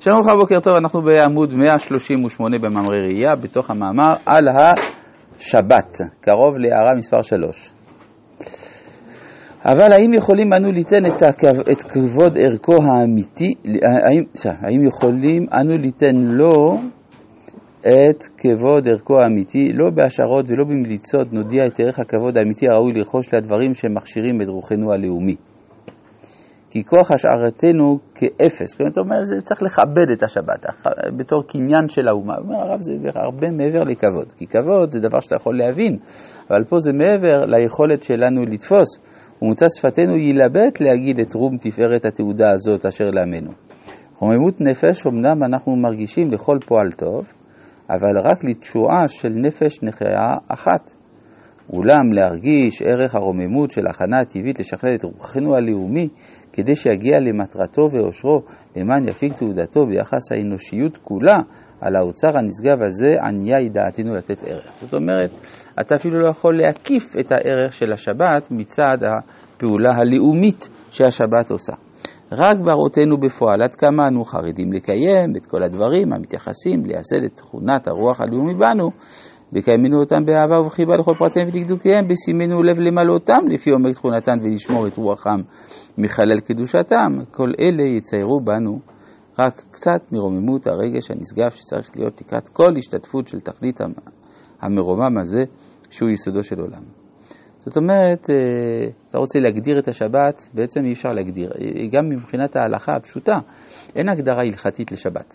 שלום לך, בוקר טוב, אנחנו בעמוד 138 במאמרי ראייה, בתוך המאמר על השבת, קרוב להערה מספר 3. אבל האם יכולים אנו ליתן את כבוד ערכו האמיתי, האם יכולים אנו ליתן לו את כבוד ערכו האמיתי, לא בהשערות ולא במליצות נודיע את ערך הכבוד האמיתי הראוי לרכוש לדברים שמכשירים את רוחנו הלאומי. כי כוח השערתנו כאפס, זאת אומרת, זה צריך לכבד את השבת, בתור קניין של האומה. אומר הרב, זה הרבה מעבר לכבוד, כי כבוד זה דבר שאתה יכול להבין, אבל פה זה מעבר ליכולת שלנו לתפוס, ומוצא שפתנו ילבט להגיד את רום תפארת התעודה הזאת אשר לעמנו. רוממות נפש, אמנם אנחנו מרגישים לכל פועל טוב, אבל רק לתשועה של נפש נחיה אחת. אולם להרגיש ערך הרוממות של הכנה הטבעית לשכלל את רוחנו הלאומי, כדי שיגיע למטרתו ואושרו, למען יפיק תעודתו ביחס האנושיות כולה, על האוצר הנשגב הזה עניה היא דעתנו לתת ערך. זאת אומרת, אתה אפילו לא יכול להקיף את הערך של השבת מצד הפעולה הלאומית שהשבת עושה. רק בראותנו בפועל, עד כמה אנו חרדים לקיים את כל הדברים המתייחסים לייסד את תכונת הרוח הלאומי בנו, וקיימנו אותם באהבה ובחיבה לכל פרטיהם ודקדוקיהם, בשימנו לב למלא אותם לפי עומק תכונתן ולשמור את רוחם מחלל קדושתם. כל אלה יציירו בנו רק קצת מרוממות הרגש הנשגב שצריך להיות לקראת כל השתתפות של תכלית המרומם הזה שהוא יסודו של עולם. זאת אומרת, אתה רוצה להגדיר את השבת, בעצם אי אפשר להגדיר. גם מבחינת ההלכה הפשוטה, אין הגדרה הלכתית לשבת.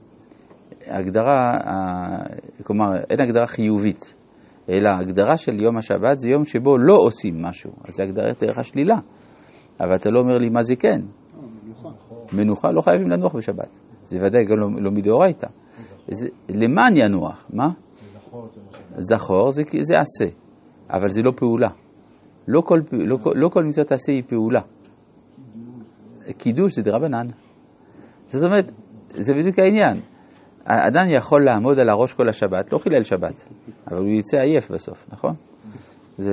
כלומר, אין הגדרה חיובית, אלא הגדרה של יום השבת זה יום שבו לא עושים משהו, אז זה הגדרת דרך השלילה. אבל אתה לא אומר לי מה זה כן. מנוחה, לא חייבים לנוח בשבת. זה ודאי גם לא מדאורייתא. למען ינוח, מה? זכור זה עשה, אבל זה לא פעולה. לא כל מצוות עשה היא פעולה. קידוש זה דרבנן. זאת אומרת, זה בדיוק העניין. האדם יכול לעמוד על הראש כל השבת, לא חילל שבת, אבל הוא יצא עייף בסוף, נכון? זה...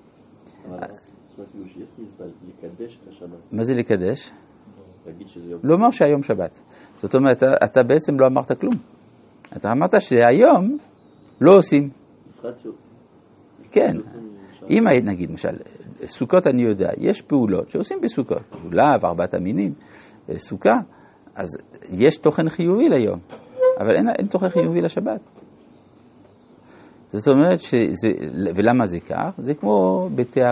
מה זה לקדש? לא אומר שהיום שבת. זאת אומרת, אתה בעצם לא אמרת כלום. אתה אמרת שהיום לא עושים. כן. אם נגיד, למשל, סוכות אני יודע, יש פעולות שעושים בסוכות, לולב, 4 המינים, סוכה, אז יש תוכן חיובי ליום. אבל אין תוכן חיובי לשבת. זאת אומרת, ולמה זה כך? זה כמו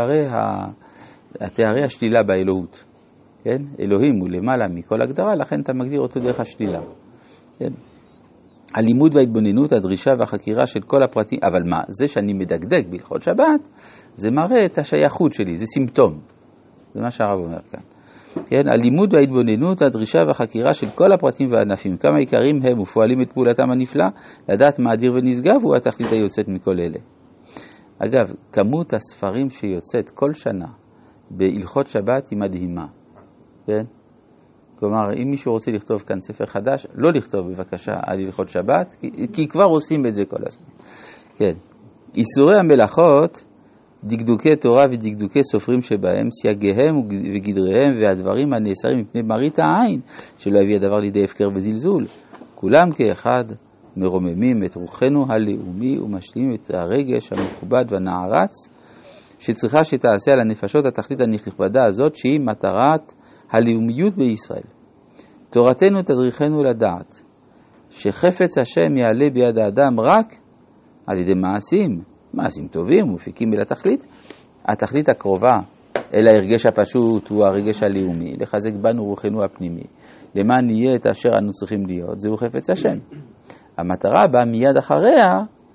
בתארי השלילה באלוהות. כן? אלוהים הוא למעלה מכל הגדרה, לכן אתה מגדיר אותו דרך השלילה. כן? הלימוד וההתבוננות, הדרישה והחקירה של כל הפרטים, אבל מה? זה שאני מדקדק בהלכות שבת, זה מראה את השייכות שלי, זה סימפטום. זה מה שהרב אומר כאן. כן, הלימוד וההתבוננות, הדרישה והחקירה של כל הפרטים והענפים, כמה עיקרים הם ופועלים את פעולתם הנפלא, לדעת מה אדיר ונשגב הוא התכלית היוצאת מכל אלה. אגב, כמות הספרים שיוצאת כל שנה בהלכות שבת היא מדהימה. כן? כלומר, אם מישהו רוצה לכתוב כאן ספר חדש, לא לכתוב בבקשה על הלכות שבת, כי כבר עושים את זה כל הזמן. כן. איסורי המלאכות, דקדוקי תורה ודקדוקי סופרים שבהם, סייגיהם וגדריהם והדברים הנאסרים מפני מראית העין, שלא הביא הדבר לידי הפקר וזלזול. כולם כאחד מרוממים את רוחנו הלאומי ומשלימים את הרגש המכובד והנערץ, שצריכה שתעשה על הנפשות התכלית הנכבדה הזאת, שהיא מטרת הלאומיות בישראל. תורתנו תדריכנו לדעת, שחפץ השם יעלה ביד האדם רק על ידי מעשים טובים ומפיקים אל התכלית. התכלית הקרובה אל ההרגש הפשוט הוא הרגש הלאומי, לחזק בנו רוחנו הפנימי, למען נהיה את אשר אנו צריכים להיות, זהו חפץ השם. המטרה בה מיד אחריה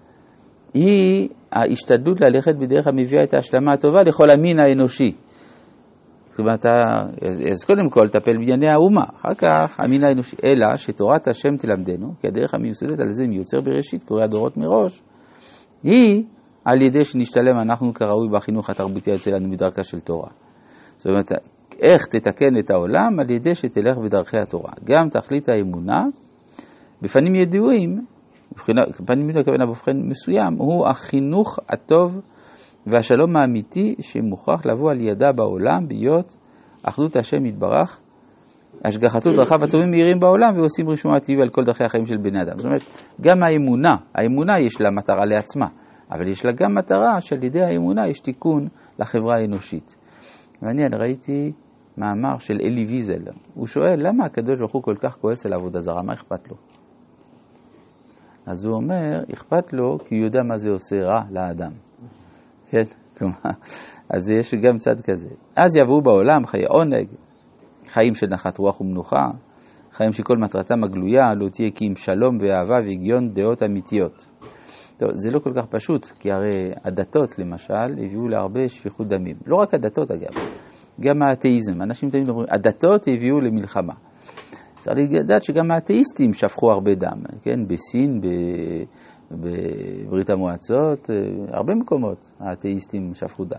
היא ההשתדלות ללכת בדרך המביאה את ההשלמה הטובה לכל המין האנושי. כלומר, אז קודם כל תטפל בענייני האומה, אחר כך המין האנושי, אלא שתורת השם תלמדנו, כי הדרך המיוסדת על זה מיוצר בראשית, קורא הדורות מראש, היא על ידי שנשתלם אנחנו כראוי בחינוך התרבותי אצלנו בדרכה של תורה. זאת אומרת, איך תתקן את העולם? על ידי שתלך בדרכי התורה. גם תכלית האמונה, בפנים ידועים, בפנים ידועים הכוונה בפן מסוים, הוא החינוך הטוב והשלום האמיתי שמוכרח לבוא על ידה בעולם, להיות אחדות השם יתברך השגחתו דרכיו הטובים מהירים בעולם ועושים רישום הטבעי על כל דרכי החיים של בני אדם. זאת אומרת, גם האמונה יש לה מטרה לעצמה, אבל יש לה גם מטרה שעל ידי האמונה יש תיקון לחברה האנושית. ואני ראיתי מאמר של אלי ויזל, הוא שואל למה הקדוש ברוך הוא כל כך כועס על עבודה זרה, מה אכפת לו? אז הוא אומר, אכפת לו כי הוא יודע מה זה עושה רע לאדם. כן, כלומר, אז יש גם צד כזה. אז יבואו בעולם חיי עונג, חיים של נחת רוח ומנוחה, חיים שכל מטרתם הגלויה לא תהיה כי עם שלום ואהבה והגיון דעות אמיתיות. טוב, זה לא כל כך פשוט, כי הרי הדתות למשל הביאו להרבה שפיכות דמים. לא רק הדתות אגב, גם האתאיזם. אנשים תמיד אומרים, הדתות הביאו למלחמה. צריך לדעת שגם האתאיסטים שפכו הרבה דם, כן? בסין, בברית המועצות, הרבה מקומות האתאיסטים שפכו דם.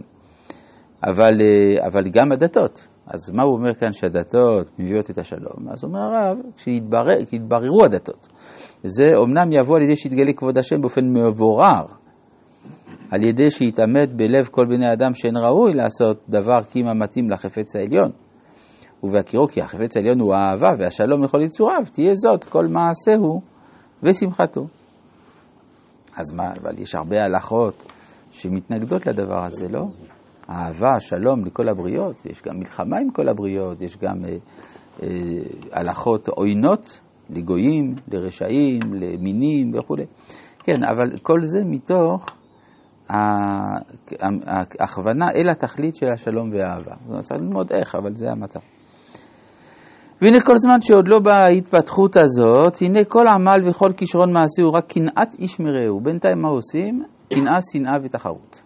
אבל גם הדתות. אז מה הוא אומר כאן שהדתות מביאות את השלום? אז אומר הרב, כשיתבררו הדתות. זה אומנם יבוא על ידי שיתגלה כבוד השם באופן מבורר, על ידי שיתאמת בלב כל בני אדם שאין ראוי לעשות דבר כימה מתאים לחפץ העליון. ובהכירו כי החפץ העליון הוא האהבה והשלום לכל יצוריו, תהיה זאת כל מעשהו ושמחתו. אז מה, אבל יש הרבה הלכות שמתנגדות לדבר הזה, לא? אהבה, שלום לכל הבריות, יש גם מלחמה עם כל הבריות, יש גם הלכות עוינות לגויים, לרשעים, למינים וכו'. כן, אבל כל זה מתוך ההכוונה אל התכלית של השלום והאהבה. צריך ללמוד איך, אבל זה המטרה. והנה כל זמן שעוד לא באה ההתפתחות הזאת, הנה כל עמל וכל כישרון מעשי הוא רק קנאת איש מרעהו. בינתיים מה עושים? קנאה, שנאה ותחרות.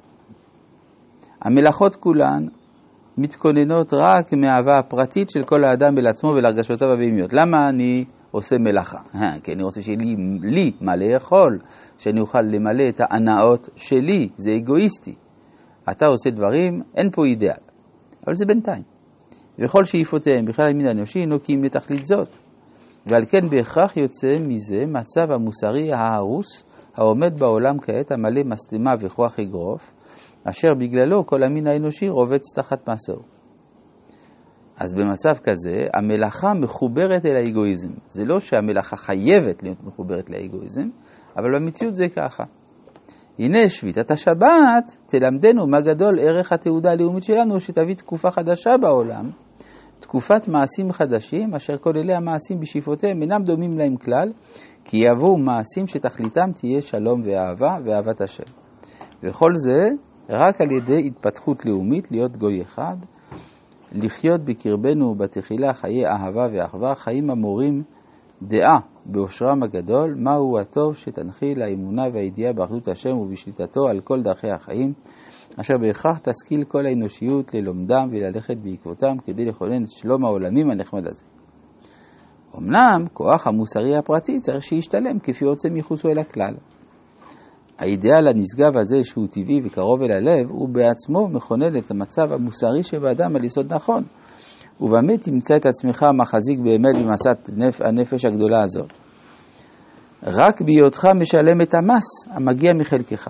המלאכות כולן מתכוננות רק מאהבה הפרטית של כל האדם אל עצמו ולהרגשותיו הבהמיות. למה אני עושה מלאכה? כי אני רוצה שיהיה לי מה לאכול, שאני אוכל למלא את ההנאות שלי, זה אגואיסטי. אתה עושה דברים, אין פה אידאל, אבל זה בינתיים. וכל שאיפותיהם בכלל המין האנושי נוקים לתכלית זאת. ועל כן בהכרח יוצא מזה מצב המוסרי ההרוס העומד בעולם כעת המלא מסתמה וכוח אגרוף, אשר בגללו כל המין האנושי רובץ תחת מסור. אז במצב כזה, המלאכה מחוברת אל האגואיזם. זה לא שהמלאכה חייבת להיות מחוברת לאגואיזם, אבל במציאות זה ככה. הנה שביתת השבת תלמדנו מה גדול ערך התעודה הלאומית שלנו, שתביא תקופה חדשה בעולם, תקופת מעשים חדשים, אשר כל אלה המעשים בשאיפותיהם אינם דומים להם כלל, כי יבואו מעשים שתכליתם תהיה שלום ואהבה ואהבת השם. וכל זה רק על ידי התפתחות לאומית, להיות גוי אחד, לחיות בקרבנו בתחילה חיי אהבה ואחווה, חיים המורים דעה באושרם הגדול, מהו הטוב שתנחיל האמונה והידיעה באחדות השם ובשליטתו על כל דרכי החיים, אשר בהכרח תשכיל כל האנושיות ללומדם וללכת בעקבותם כדי לכונן את שלום העולמים הנחמד הזה. אמנם כוח המוסרי הפרטי צריך שישתלם כפי יוצא מחוצו אל הכלל. האידאל הנשגב הזה שהוא טבעי וקרוב אל הלב הוא בעצמו מכונן את המצב המוסרי שבאדם על יסוד נכון. ובמה תמצא את עצמך מחזיק באמת במסעת הנפש הגדולה הזאת? רק בהיותך משלם את המס המגיע מחלקך.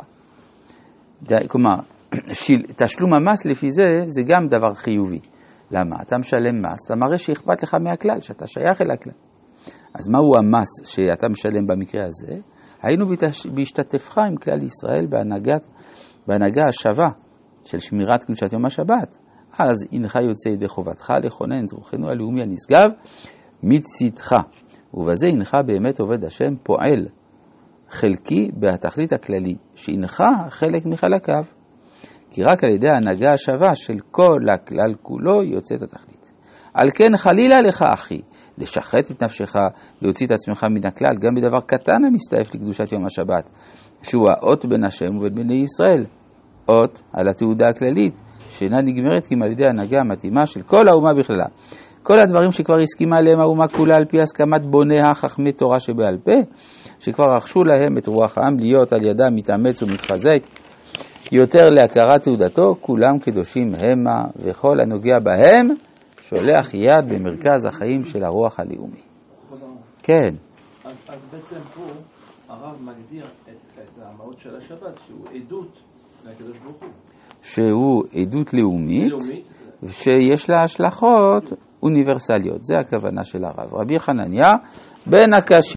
כלומר, תשלום המס לפי זה גם דבר חיובי. למה? אתה משלם מס, אתה מראה שאכפת לך מהכלל, שאתה שייך אל הכלל. אז מהו המס שאתה משלם במקרה הזה? היינו בהשתתפך עם כלל ישראל בהנהגה השווה של שמירת קדושת יום השבת. אז אינך יוצא ידי חובתך לכונן את רוחנו הלאומי הנשגב מצדך. ובזה אינך באמת עובד השם פועל חלקי בתכלית הכללי, שאינך חלק מחלקיו. כי רק על ידי ההנהגה השווה של כל הכלל כולו יוצאת התכלית. על כן חלילה לך אחי, לשחט את נפשך, להוציא את עצמך מן הכלל, גם בדבר קטן המסתעף לקדושת יום השבת, שהוא האות בין השם ובין בני ישראל, אות על התעודה הכללית, שאינה נגמרת כי על ידי ההנהגה המתאימה של כל האומה בכללה. כל הדברים שכבר הסכימה עליהם האומה כולה על פי הסכמת בוניה חכמי תורה שבעל פה, שכבר רכשו להם את רוח העם להיות על ידם מתאמץ ומתחזק, יותר להכרת תעודתו, כולם קדושים המה, וכל הנוגע בהם שולח יד במרכז החיים של הרוח הלאומי. כן. אז בעצם פה הרב מגדיר את המהות של השבת, שהוא עדות לקדוש ברוך הוא. שהוא עדות לאומית שיש לה השלכות אוניברסליות. זה הכוונה של הרב. רבי חנניה בן הקשיא